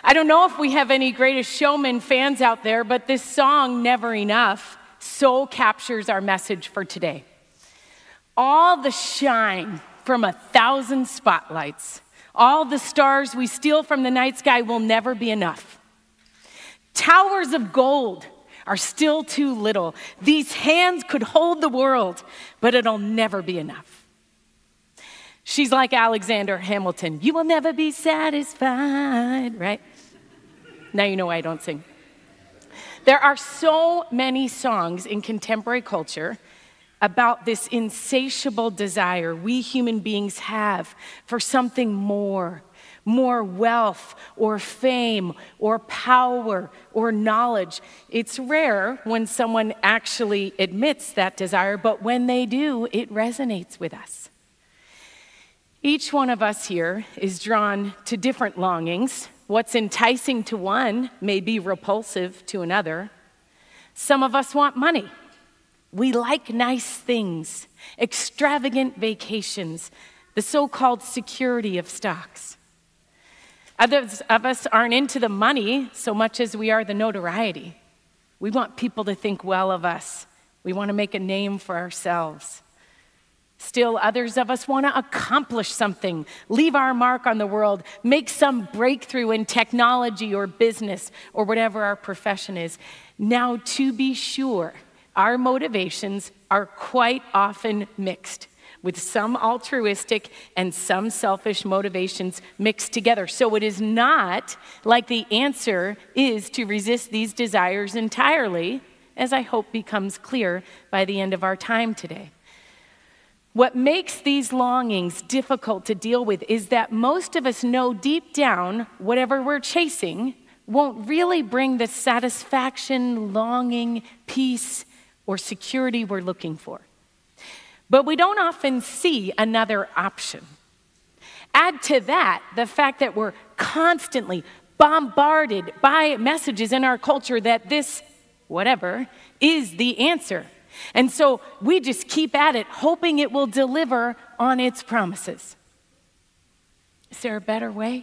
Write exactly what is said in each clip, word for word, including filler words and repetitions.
I don't know if we have any Greatest Showman fans out there, but this song, Never Enough, so captures our message for today. All the shine from a thousand spotlights, all the stars we steal from the night sky will never be enough. Towers of gold are still too little. These hands could hold the world, but it'll never be enough. She's like Alexander Hamilton. You will never be satisfied, right? Now you know why I don't sing. There are so many songs in contemporary culture about this insatiable desire we human beings have for something more, more wealth or fame or power or knowledge. It's rare when someone actually admits that desire, but when they do, it resonates with us. Each one of us here is drawn to different longings. What's enticing to one may be repulsive to another. Some of us want money. We like nice things, extravagant vacations, the so-called security of stocks. Others of us aren't into the money so much as we are the notoriety. We want people to think well of us. We want to make a name for ourselves. Still, others of us want to accomplish something, leave our mark on the world, make some breakthrough in technology or business or whatever our profession is. Now, to be sure, our motivations are quite often mixed, with some altruistic and some selfish motivations mixed together. So it is not like the answer is to resist these desires entirely, as I hope becomes clear by the end of our time today. What makes these longings difficult to deal with is that most of us know deep down whatever we're chasing won't really bring the satisfaction, longing, peace, or security we're looking for. But we don't often see another option. Add to that the fact that we're constantly bombarded by messages in our culture that this, whatever, is the answer. And so we just keep at it, hoping it will deliver on its promises. Is there a better way?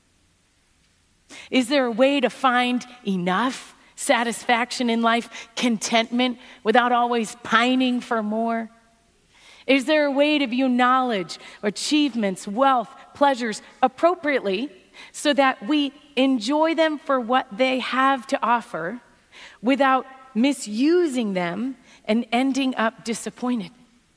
Is there a way to find enough satisfaction in life, contentment, without always pining for more? Is there a way to view knowledge, achievements, wealth, pleasures appropriately so that we enjoy them for what they have to offer without misusing them and ending up disappointed?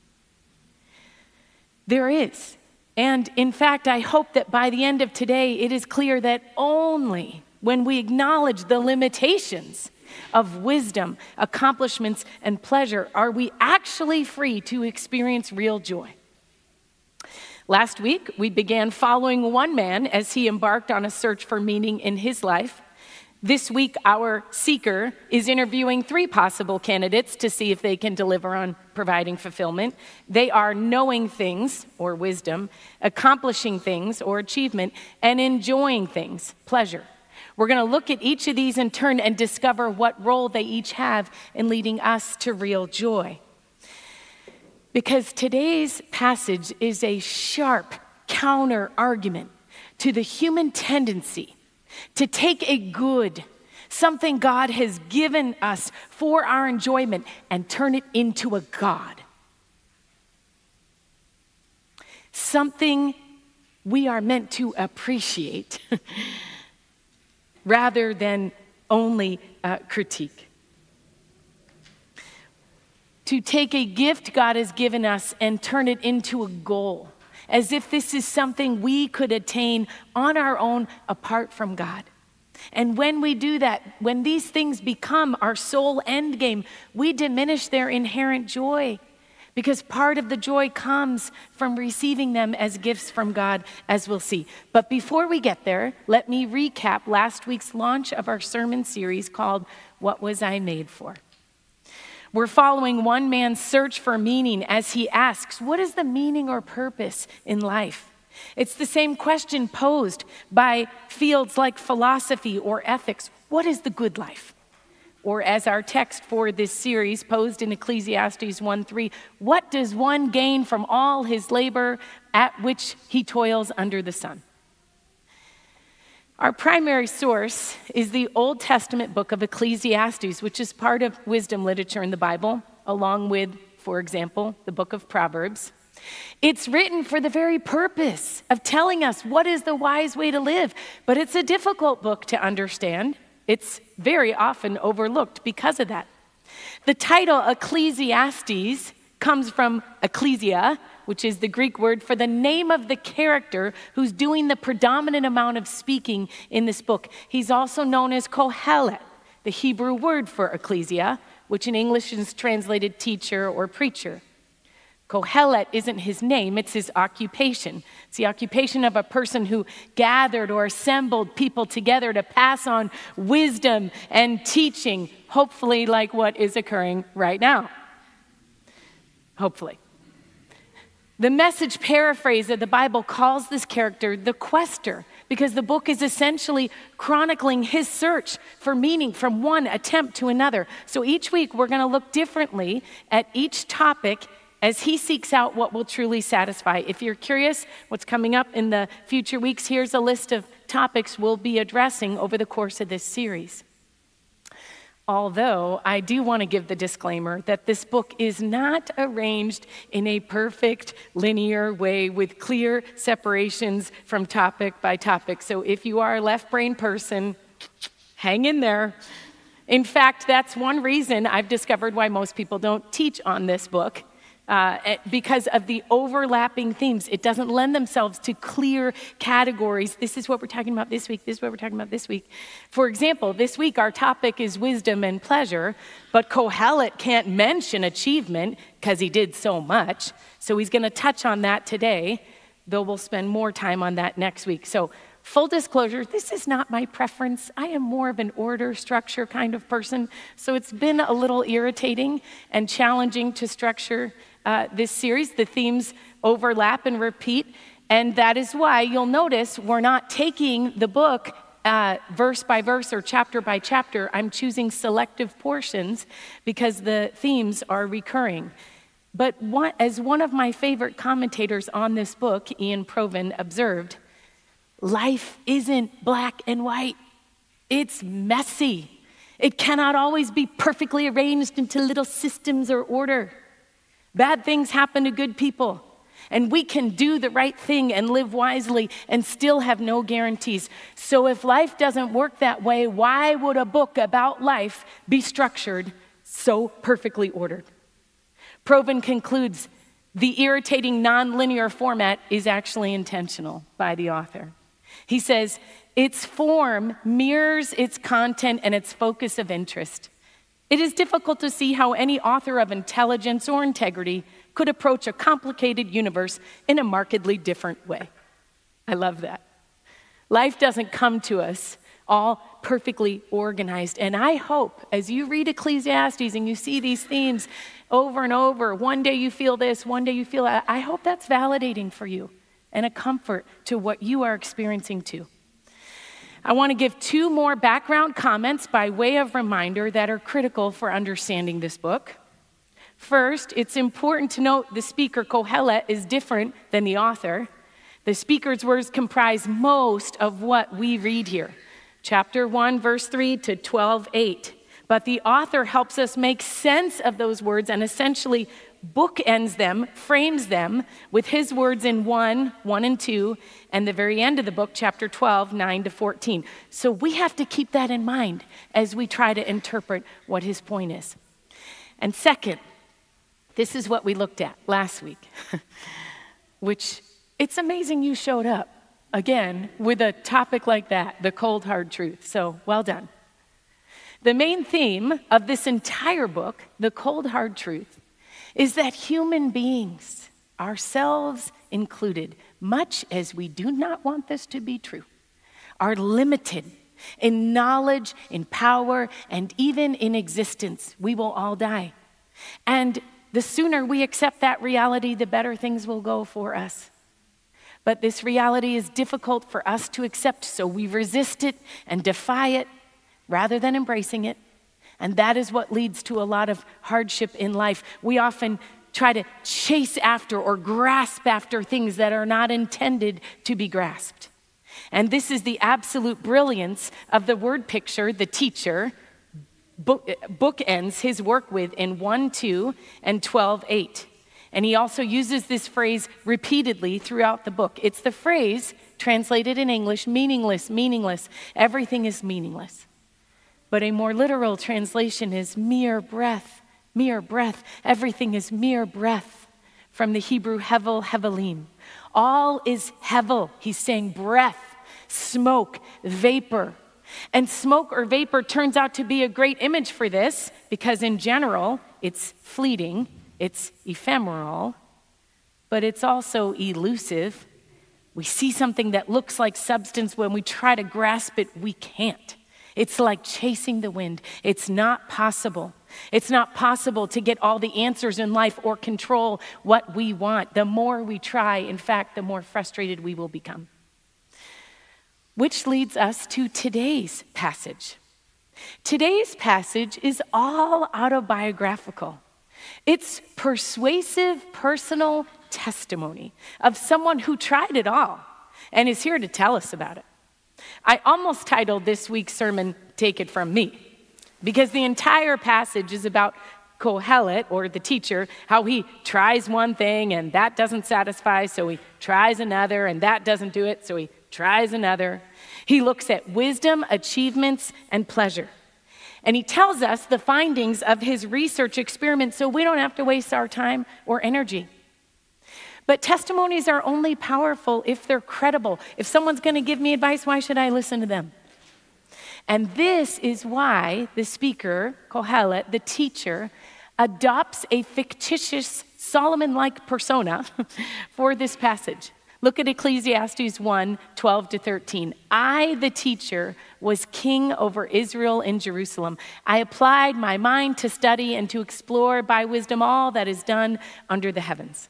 There is. And in fact, I hope that by the end of today, it is clear that only when we acknowledge the limitations of wisdom, accomplishments, and pleasure are we actually free to experience real joy. Last week, we began following one man as he embarked on a search for meaning in his life. This week, our seeker is interviewing three possible candidates to see if they can deliver on providing fulfillment. They are knowing things, or wisdom, accomplishing things, or achievement, and enjoying things, pleasure. We're going to look at each of these in turn and discover what role they each have in leading us to real joy. Because today's passage is a sharp counter-argument to the human tendency to take a good, something God has given us for our enjoyment, and turn it into a god. Something we are meant to appreciate rather than only uh, critique. To take a gift God has given us and turn it into a goal, as if this is something we could attain on our own apart from God. And when we do that, when these things become our sole end game, we diminish their inherent joy, because part of the joy comes from receiving them as gifts from God, as we'll see. But before we get there, let me recap last week's launch of our sermon series called What Was I Made For? We're following one man's search for meaning as he asks, what is the meaning or purpose in life? It's the same question posed by fields like philosophy or ethics. What is the good life? Or as our text for this series posed in Ecclesiastes one three, what does one gain from all his labor at which he toils under the sun? Our primary source is the Old Testament book of Ecclesiastes, which is part of wisdom literature in the Bible, along with, for example, the book of Proverbs. It's written for the very purpose of telling us what is the wise way to live, but it's a difficult book to understand. It's very often overlooked because of that. The title Ecclesiastes comes from ecclesia, which is the Greek word for the name of the character who's doing the predominant amount of speaking in this book. He's also known as Kohelet, the Hebrew word for ecclesia, which in English is translated teacher or preacher. Kohelet isn't his name, it's his occupation. It's the occupation of a person who gathered or assembled people together to pass on wisdom and teaching, hopefully like what is occurring right now. Hopefully. The Message paraphrase of the Bible calls this character the quester, because the book is essentially chronicling his search for meaning from one attempt to another. So each week we're going to look differently at each topic as he seeks out what will truly satisfy. If you're curious what's coming up in the future weeks, here's a list of topics we'll be addressing over the course of this series. Although I do want to give the disclaimer that this book is not arranged in a perfect linear way with clear separations from topic by topic. So if you are a left brain person, hang in there. In fact, that's one reason I've discovered why most people don't teach on this book. Uh, because of the overlapping themes. It doesn't lend themselves to clear categories. This is what we're talking about this week. This is what we're talking about this week. For example, this week our topic is wisdom and pleasure, but Kohelet can't mention achievement because he did so much. So he's going to touch on that today, though we'll spend more time on that next week. So full disclosure, this is not my preference. I am more of an order structure kind of person. So it's been a little irritating and challenging to structure Uh, this series. The themes overlap and repeat, and that is why you'll notice we're not taking the book uh, verse by verse or chapter by chapter. I'm choosing selective portions because the themes are recurring. But one, as one of my favorite commentators on this book, Ian Provan, observed, life isn't black and white. It's messy. It cannot always be perfectly arranged into little systems or order. Bad things happen to good people, and we can do the right thing and live wisely and still have no guarantees. So if life doesn't work that way, why would a book about life be structured so perfectly ordered? Provan concludes the irritating non-linear format is actually intentional by the author. He says, its form mirrors its content and its focus of interest. It is difficult to see how any author of intelligence or integrity could approach a complicated universe in a markedly different way. I love that. Life doesn't come to us all perfectly organized. And I hope as you read Ecclesiastes and you see these themes over and over, one day you feel this, one day you feel that, I hope that's validating for you and a comfort to what you are experiencing too. I want to give two more background comments by way of reminder that are critical for understanding this book. First, it's important to note the speaker, Kohelet, is different than the author. The speaker's words comprise most of what we read here. Chapter one, verse three to twelve, eight. But the author helps us make sense of those words and essentially bookends them, frames them with his words in one, one and two, and the very end of the book, chapter twelve, nine to fourteen. So we have to keep that in mind as we try to interpret what his point is. And second, this is what we looked at last week, which it's amazing you showed up again with a topic like that, the cold, hard truth. So well done. The main theme of this entire book, the cold, hard truth, is that human beings, ourselves included, much as we do not want this to be true, are limited in knowledge, in power, and even in existence. We will all die. And the sooner we accept that reality, the better things will go for us. But this reality is difficult for us to accept, so we resist it and defy it rather than embracing it. And that is what leads to a lot of hardship in life. We often try to chase after or grasp after things that are not intended to be grasped. And this is the absolute brilliance of the word picture the teacher book, bookends his work with in one two and twelve eight. And he also uses this phrase repeatedly throughout the book. It's the phrase translated in English, meaningless, meaningless. Everything is meaningless. But a more literal translation is mere breath, mere breath. Everything is mere breath, from the Hebrew hevel, hevelim. All is hevel. He's saying breath, smoke, vapor. And smoke or vapor turns out to be a great image for this because in general, it's fleeting, it's ephemeral, but it's also elusive. We see something that looks like substance. When we try to grasp it, we can't. It's like chasing the wind. It's not possible. It's not possible to get all the answers in life or control what we want. The more we try, in fact, the more frustrated we will become. Which leads us to today's passage. Today's passage is all autobiographical. It's persuasive personal testimony of someone who tried it all and is here to tell us about it. I almost titled this week's sermon, Take It From Me, because the entire passage is about Kohelet, or the teacher, how he tries one thing and that doesn't satisfy, so he tries another, and that doesn't do it, so he tries another. He looks at wisdom, achievements, and pleasure. And he tells us the findings of his research experiment so we don't have to waste our time or energy. But testimonies are only powerful if they're credible. If someone's going to give me advice, why should I listen to them? And this is why the speaker, Kohelet, the teacher, adopts a fictitious Solomon-like persona for this passage. Look at Ecclesiastes one, twelve to thirteen. I, the teacher, was king over Israel in Jerusalem. I applied my mind to study and to explore by wisdom all that is done under the heavens.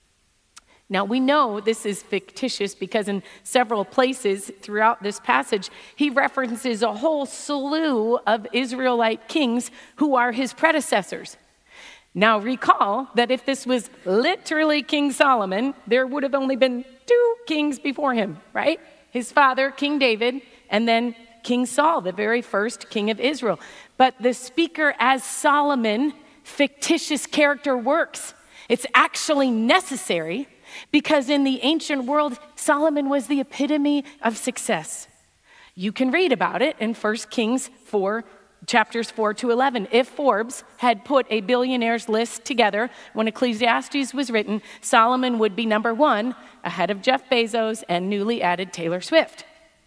Now, we know this is fictitious because in several places throughout this passage, he references a whole slew of Israelite kings who are his predecessors. Now, recall that if this was literally King Solomon, there would have only been two kings before him, right? His father, King David, and then King Saul, the very first king of Israel. But the speaker as Solomon, fictitious character works. It's actually necessary because in the ancient world, Solomon was the epitome of success. You can read about it in First Kings four, chapters four to eleven. If Forbes had put a billionaires list together when Ecclesiastes was written, Solomon would be number one, ahead of Jeff Bezos and newly added Taylor Swift.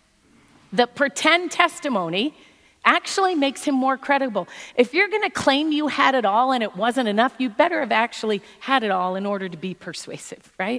The pretend testimony actually makes him more credible. If you're going to claim you had it all and it wasn't enough, you better have actually had it all in order to be persuasive, right?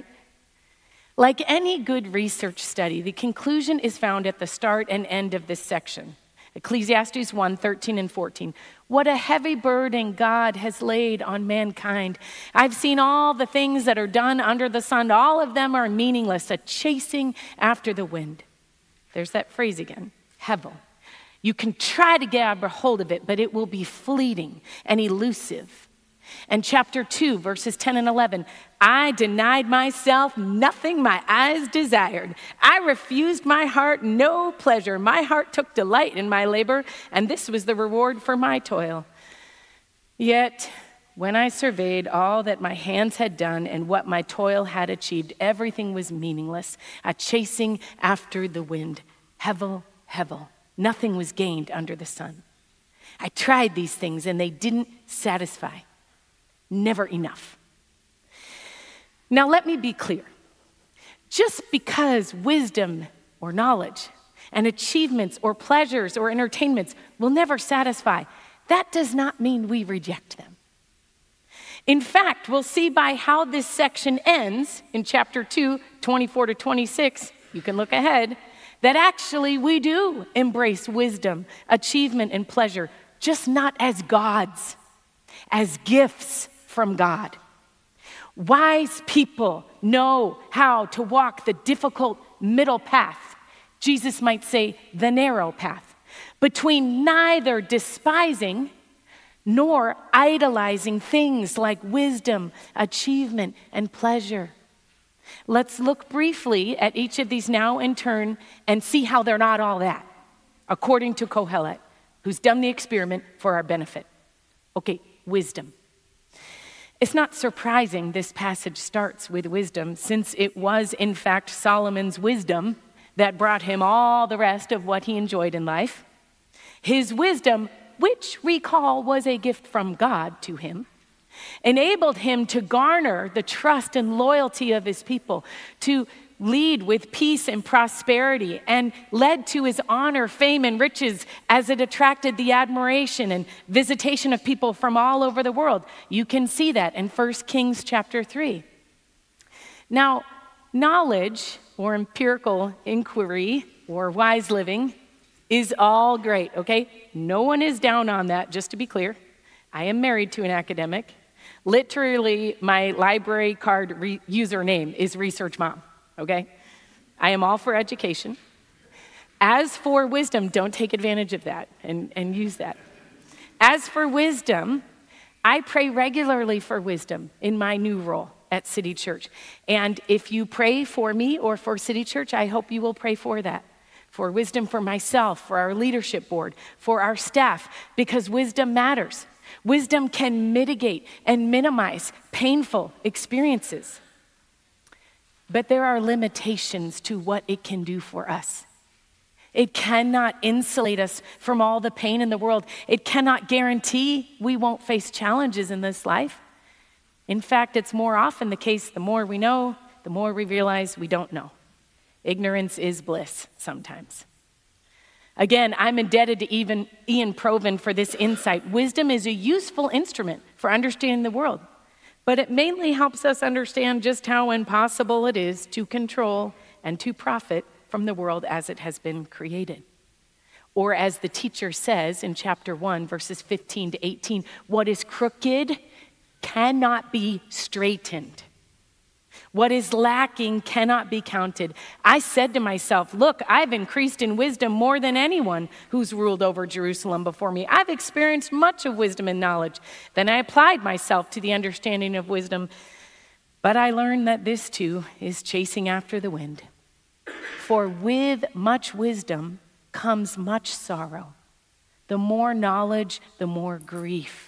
Like any good research study, the conclusion is found at the start and end of this section. Ecclesiastes one, thirteen and fourteen. What a heavy burden God has laid on mankind. I've seen all the things that are done under the sun. All of them are meaningless, a chasing after the wind. There's that phrase again, hevel. You can try to grab a hold of it, but it will be fleeting and elusive. And chapter two, verses ten and eleven, I denied myself nothing my eyes desired. I refused my heart no pleasure. My heart took delight in my labor, and this was the reward for my toil. Yet, when I surveyed all that my hands had done and what my toil had achieved, everything was meaningless, a chasing after the wind. Hevel, hevel. Nothing was gained under the sun. I tried these things and they didn't satisfy. Never enough. Now let me be clear. Just because wisdom or knowledge and achievements or pleasures or entertainments will never satisfy, that does not mean we reject them. In fact, we'll see by how this section ends in chapter two, twenty-four to twenty-six, you can look ahead, that actually we do embrace wisdom, achievement, and pleasure, just not as gods, as gifts from God. Wise people know how to walk the difficult middle path, Jesus might say the narrow path, between neither despising nor idolizing things like wisdom, achievement, and pleasure. Let's look briefly at each of these now in turn and see how they're not all that, according to Kohelet, who's done the experiment for our benefit. Okay, wisdom. It's not surprising this passage starts with wisdom, since it was, in fact, Solomon's wisdom that brought him all the rest of what he enjoyed in life. His wisdom, which, recall, was a gift from God to him, enabled him to garner the trust and loyalty of his people, to lead with peace and prosperity, and led to his honor, fame, and riches as it attracted the admiration and visitation of people from all over the world. You can see that in First Kings chapter three. Now, knowledge or empirical inquiry or wise living is all great, okay? No one is down on that, just to be clear. I am married to an academic. Literally, my library card re- username is Research Mom. Okay? I am all for education. As for wisdom, don't take advantage of that and, and use that. As for wisdom, I pray regularly for wisdom in my new role at City Church. And if you pray for me or for City Church, I hope you will pray for that. For wisdom for myself, for our leadership board, for our staff, because wisdom matters. Wisdom can mitigate and minimize painful experiences. But there are limitations to what it can do for us. It cannot insulate us from all the pain in the world. It cannot guarantee we won't face challenges in this life. In fact, it's more often the case, the more we know, the more we realize we don't know. Ignorance is bliss sometimes. Again, I'm indebted to even Ian Provan for this insight. Wisdom is a useful instrument for understanding the world, but it mainly helps us understand just how impossible it is to control and to profit from the world as it has been created. Or as the teacher says in chapter one, verses fifteen to eighteen, what is crooked cannot be straightened. What is lacking cannot be counted. I said to myself, look, I've increased in wisdom more than anyone who's ruled over Jerusalem before me. I've experienced much of wisdom and knowledge. Then I applied myself to the understanding of wisdom. But I learned that this too is chasing after the wind. For with much wisdom comes much sorrow. The more knowledge, the more grief.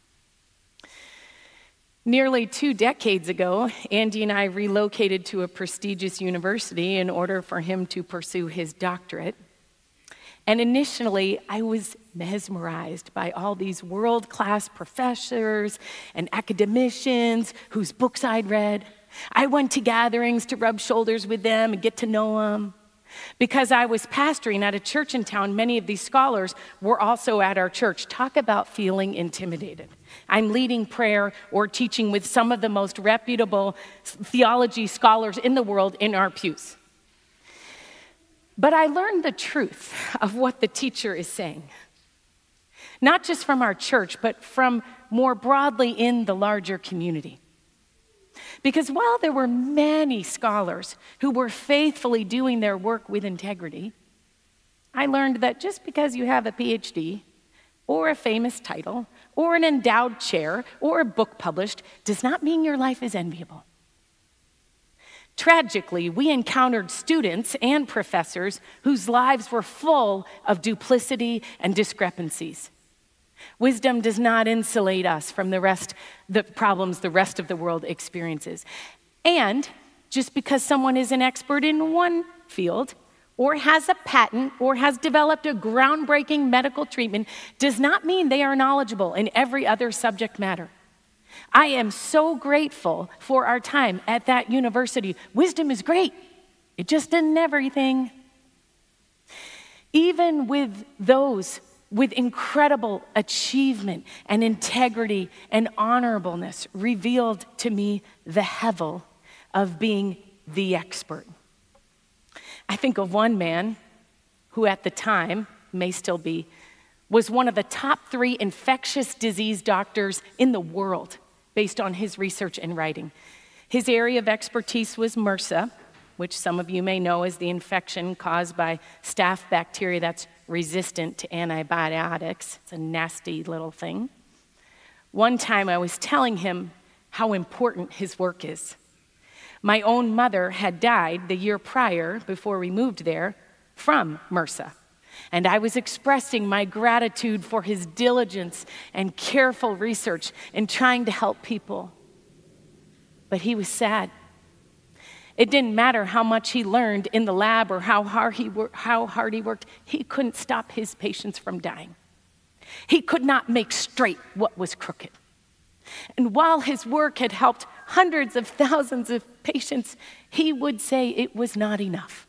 Nearly two decades ago, Andy and I relocated to a prestigious university in order for him to pursue his doctorate. And initially, I was mesmerized by all these world-class professors and academicians whose books I'd read. I went to gatherings to rub shoulders with them and get to know them. Because I was pastoring at a church in town, many of these scholars were also at our church. Talk about feeling intimidated. I'm leading prayer or teaching with some of the most reputable theology scholars in the world in our pews. But I learned the truth of what the teacher is saying. Not just from our church, but from more broadly in the larger community. Because while there were many scholars who were faithfully doing their work with integrity, I learned that just because you have a P H D or a famous title or an endowed chair or a book published does not mean your life is enviable. Tragically, we encountered students and professors whose lives were full of duplicity and discrepancies. Wisdom does not insulate us from the rest, the problems the rest of the world experiences. And just because someone is an expert in one field, or has a patent, or has developed a groundbreaking medical treatment, does not mean they are knowledgeable in every other subject matter. I am so grateful for our time at that university. Wisdom is great. It just isn't everything. Even with those with incredible achievement and integrity and honorableness revealed to me the hevel of being the expert. I think of one man who at the time, may still be, was one of the top three infectious disease doctors in the world based on his research and writing. His area of expertise was MRSA, which some of you may know is the infection caused by staph bacteria that's resistant to antibiotics. It's a nasty little thing. One time I was telling him how important his work is. My own mother had died the year prior, before we moved there, from MRSA. And I was expressing my gratitude for his diligence and careful research in trying to help people. But he was sad. It didn't matter how much he learned in the lab or how hard he, wor- how hard he worked. He couldn't stop his patients from dying. He could not make straight what was crooked. And while his work had helped hundreds of thousands of patients, he would say it was not enough.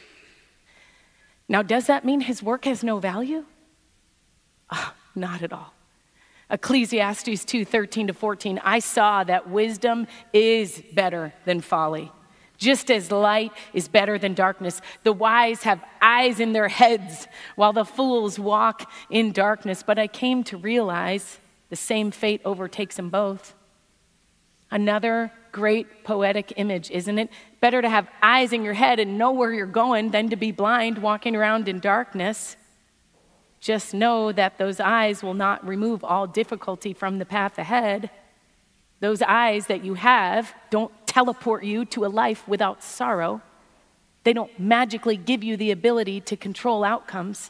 Now, does that mean his work has no value? Oh, not at all. Ecclesiastes two, thirteen to fourteen, I saw that wisdom is better than folly. Just as light is better than darkness, the wise have eyes in their heads while the fools walk in darkness. But I came to realize the same fate overtakes them both. Another great poetic image, isn't it? Better to have eyes in your head and know where you're going than to be blind walking around in darkness. Just know that those eyes will not remove all difficulty from the path ahead. Those eyes that you have don't teleport you to a life without sorrow. They don't magically give you the ability to control outcomes.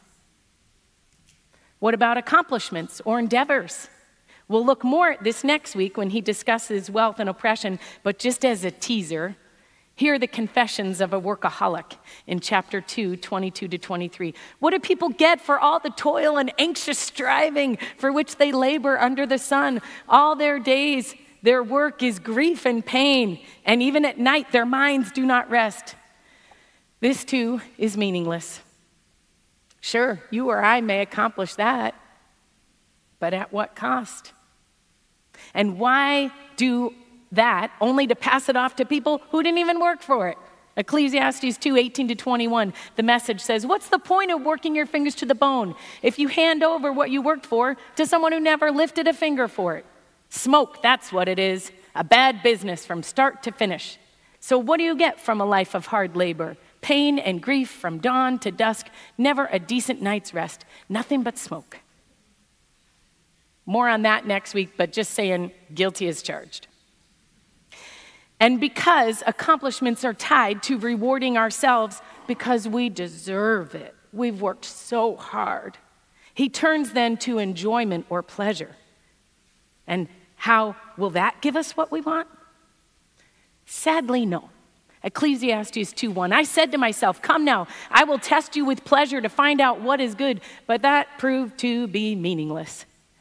What about accomplishments or endeavors? We'll look more at this next week when he discusses wealth and oppression, but just as a teaser, here are the confessions of a workaholic in chapter two, twenty-two to twenty-three. What do people get for all the toil and anxious striving for which they labor under the sun? All their days, their work is grief and pain, and even at night, their minds do not rest. This too is meaningless. Sure, you or I may accomplish that, but at what cost? And why do that only to pass it off to people who didn't even work for it? Ecclesiastes two, eighteen to twenty-one, the Message says, what's the point of working your fingers to the bone if you hand over what you worked for to someone who never lifted a finger for it? Smoke, that's what it is. A bad business from start to finish. So what do you get from a life of hard labor? Pain and grief from dawn to dusk, never a decent night's rest, nothing but smoke. More on that next week, but just saying, guilty as charged. And because accomplishments are tied to rewarding ourselves because we deserve it, we've worked so hard, he turns then to enjoyment or pleasure. And how will that give us what we want? Sadly, no. Ecclesiastes two one, I said to myself, come now, I will test you with pleasure to find out what is good, but that proved to be meaningless.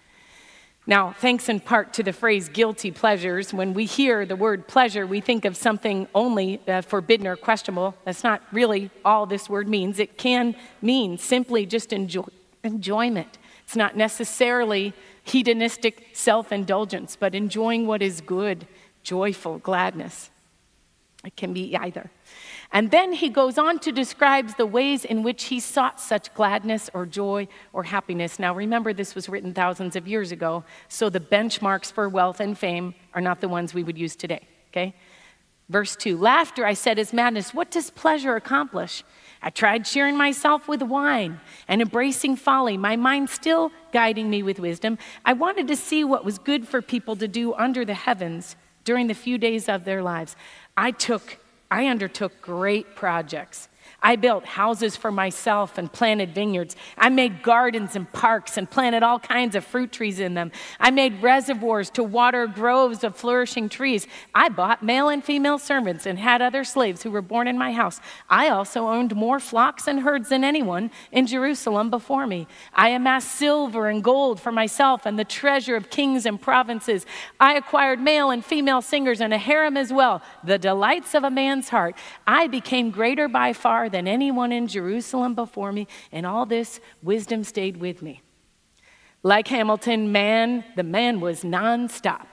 Now, thanks in part to the phrase guilty pleasures, when we hear the word pleasure, we think of something only uh, forbidden or questionable. That's not really all this word means. It can mean simply just enjoy, enjoyment. It's not necessarily hedonistic self-indulgence, but enjoying what is good, joyful, gladness. It can be either. And then he goes on to describe the ways in which he sought such gladness or joy or happiness. Now remember, this was written thousands of years ago, so the benchmarks for wealth and fame are not the ones we would use today, okay? Verse two, laughter, I said, is madness. What does pleasure accomplish? I tried cheering myself with wine and embracing folly, my mind still guiding me with wisdom. I wanted to see what was good for people to do under the heavens during the few days of their lives. I took I undertook great projects. I built houses for myself and planted vineyards. I made gardens and parks and planted all kinds of fruit trees in them. I made reservoirs to water groves of flourishing trees. I bought male and female servants and had other slaves who were born in my house. I also owned more flocks and herds than anyone in Jerusalem before me. I amassed silver and gold for myself and the treasure of kings and provinces. I acquired male and female singers and a harem as well, the delights of a man's heart. I became greater by far than anyone in Jerusalem before me, and all this wisdom stayed with me. Like Hamilton, man, the man was nonstop.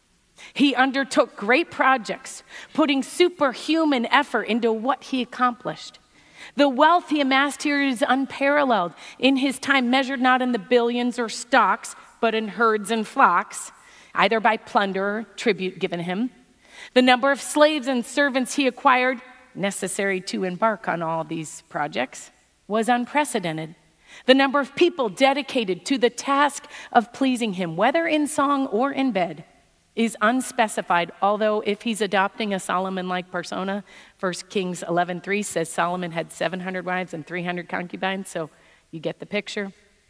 He undertook great projects, putting superhuman effort into what he accomplished. The wealth he amassed here is unparalleled in his time, measured not in the billions or stocks, but in herds and flocks, either by plunder or tribute given him. The number of slaves and servants he acquired, necessary to embark on all these projects, was unprecedented. The number of people dedicated to the task of pleasing him, whether in song or in bed, is unspecified, although if he's adopting a Solomon-like persona, First Kings eleven three says Solomon had seven hundred wives and three hundred concubines, so you get the picture.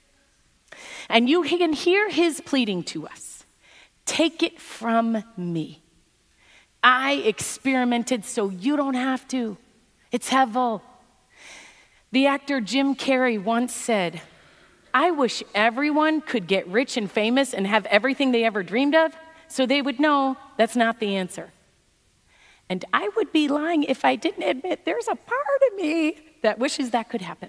And you can hear his pleading to us. Take it from me. I experimented so you don't have to. It's hevel. The actor Jim Carrey once said, I wish everyone could get rich and famous and have everything they ever dreamed of, so they would know that's not the answer. And I would be lying if I didn't admit there's a part of me that wishes that could happen.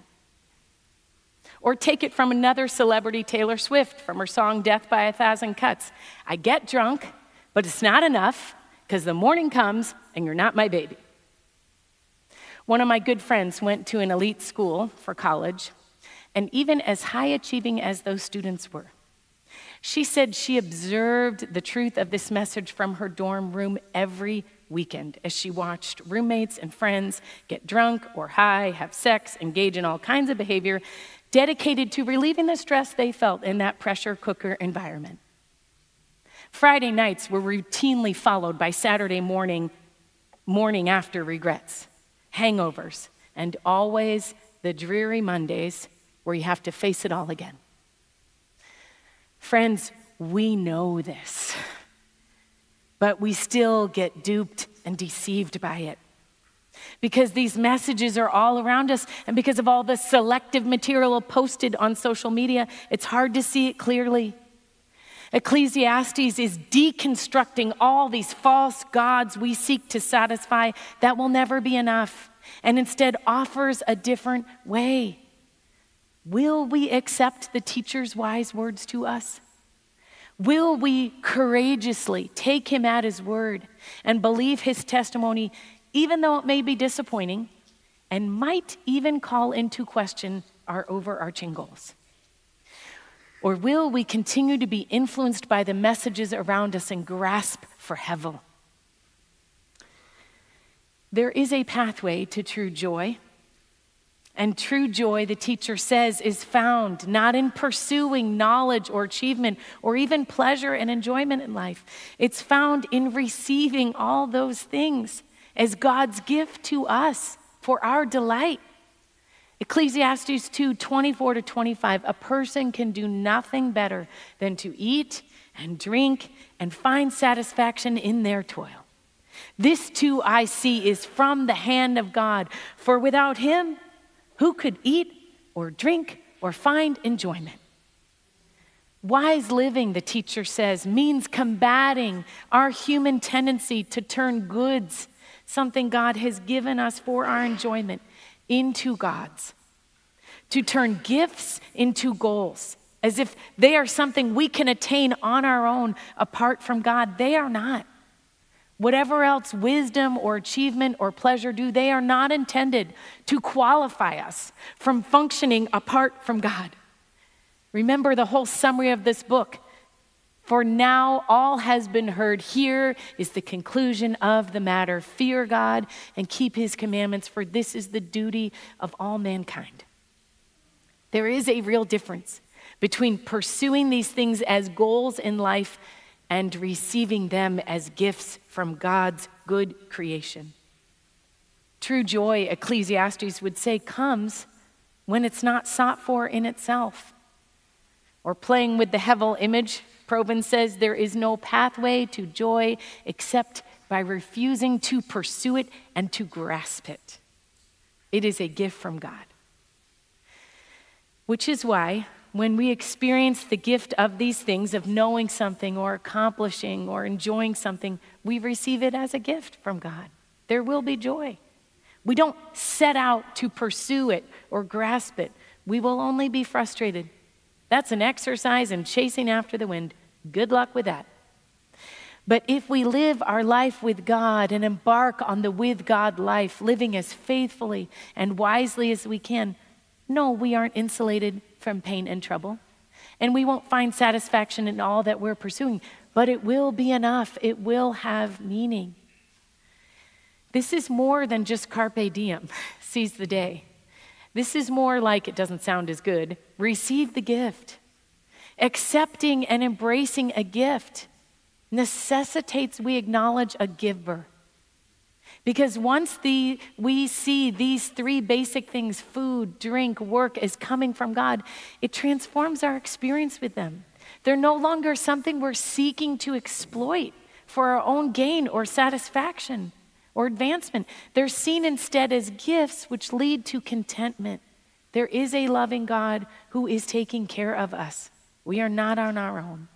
Or take it from another celebrity, Taylor Swift, from her song Death by a Thousand Cuts. I get drunk, but it's not enough because the morning comes and you're not my baby. One of my good friends went to an elite school for college, and even as high achieving as those students were, she said she observed the truth of this message from her dorm room every weekend as she watched roommates and friends get drunk or high, have sex, engage in all kinds of behavior dedicated to relieving the stress they felt in that pressure cooker environment. Friday nights were routinely followed by Saturday morning, morning after regrets, hangovers, and always the dreary Mondays where you have to face it all again. Friends, we know this, but we still get duped and deceived by it. Because these messages are all around us, and because of all the selective material posted on social media, it's hard to see it clearly. Ecclesiastes is deconstructing all these false gods we seek to satisfy that will never be enough, and instead offers a different way. Will we accept the teacher's wise words to us? Will we courageously take him at his word and believe his testimony, even though it may be disappointing and might even call into question our overarching goals? Or will we continue to be influenced by the messages around us and grasp for hevel? There is a pathway to true joy. And true joy, the teacher says, is found not in pursuing knowledge or achievement or even pleasure and enjoyment in life. It's found in receiving all those things as God's gift to us for our delight. Ecclesiastes two, twenty-four to twenty-five, a person can do nothing better than to eat and drink and find satisfaction in their toil. This too I see is from the hand of God, for without him, who could eat or drink or find enjoyment? Wise living, the teacher says, means combating our human tendency to turn goods, something God has given us for our enjoyment, into gods. To turn gifts into goals, as if they are something we can attain on our own apart from God. They are not. Whatever else wisdom or achievement or pleasure do, they are not intended to qualify us from functioning apart from God. Remember the whole summary of this book. For now all has been heard. Here is the conclusion of the matter. Fear God and keep his commandments, for this is the duty of all mankind. There is a real difference between pursuing these things as goals in life and receiving them as gifts from God's good creation. True joy, Ecclesiastes would say, comes when it's not sought for in itself. Or playing with the hevel image, Proven says there is no pathway to joy except by refusing to pursue it and to grasp it. It is a gift from God. Which is why when we experience the gift of these things, of knowing something or accomplishing or enjoying something, we receive it as a gift from God. There will be joy. We don't set out to pursue it or grasp it. We will only be frustrated. That's an exercise in chasing after the wind. Good luck with that. But if we live our life with God and embark on the with God life, living as faithfully and wisely as we can, no, we aren't insulated from pain and trouble. And we won't find satisfaction in all that we're pursuing, but it will be enough. It will have meaning. This is more than just carpe diem, seize the day. This is more like, it doesn't sound as good, receive the gift. Accepting and embracing a gift, necessitates we acknowledge a giver. Because once the, we see these three basic things, food, drink, work, as coming from God, it transforms our experience with them. They're no longer something we're seeking to exploit for our own gain or satisfaction or advancement. They're seen instead as gifts which lead to contentment. There is a loving God who is taking care of us. We are not on our own.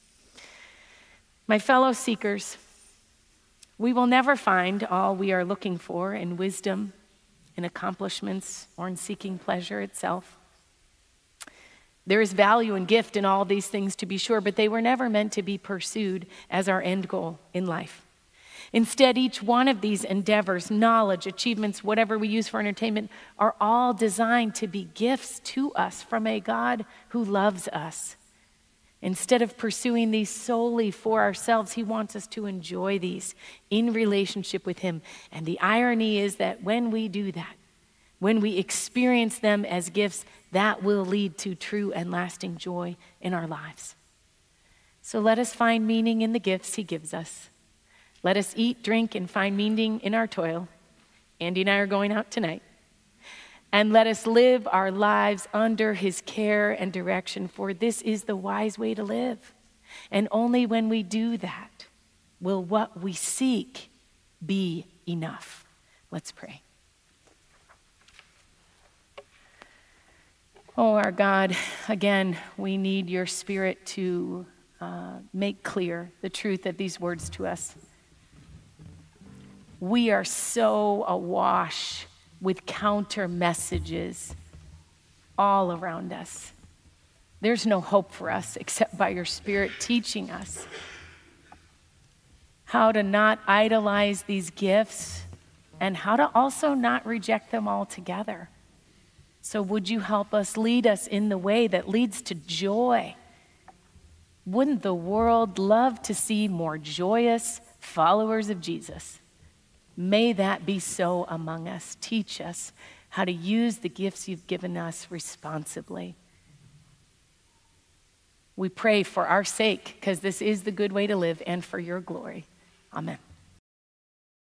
My fellow seekers, we will never find all we are looking for in wisdom, in accomplishments, or in seeking pleasure itself. There is value and gift in all these things, to be sure, but they were never meant to be pursued as our end goal in life. Instead, each one of these endeavors, knowledge, achievements, whatever we use for entertainment, are all designed to be gifts to us from a God who loves us. Instead of pursuing these solely for ourselves, he wants us to enjoy these in relationship with him. And the irony is that when we do that, when we experience them as gifts, that will lead to true and lasting joy in our lives. So let us find meaning in the gifts he gives us. Let us eat, drink, and find meaning in our toil. Andy and I are going out tonight. And let us live our lives under his care and direction, for this is the wise way to live. And only when we do that will what we seek be enough. Let's pray. Oh, our God, again, we need your Spirit to uh, make clear the truth of these words to us. We are so awash with counter messages all around us. There's no hope for us except by your Spirit teaching us how to not idolize these gifts and how to also not reject them altogether. So would you help us, lead us in the way that leads to joy? Wouldn't the world love to see more joyous followers of Jesus? May that be so among us. Teach us how to use the gifts you've given us responsibly. We pray for our sake, because this is the good way to live, and for your glory. Amen.